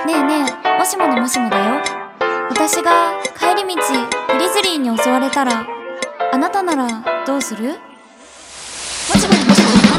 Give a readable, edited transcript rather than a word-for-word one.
ねえねえ、もしものもしもだよ。私が帰り道グリズリーに襲われたら、あなたならどうする？もしものもしも。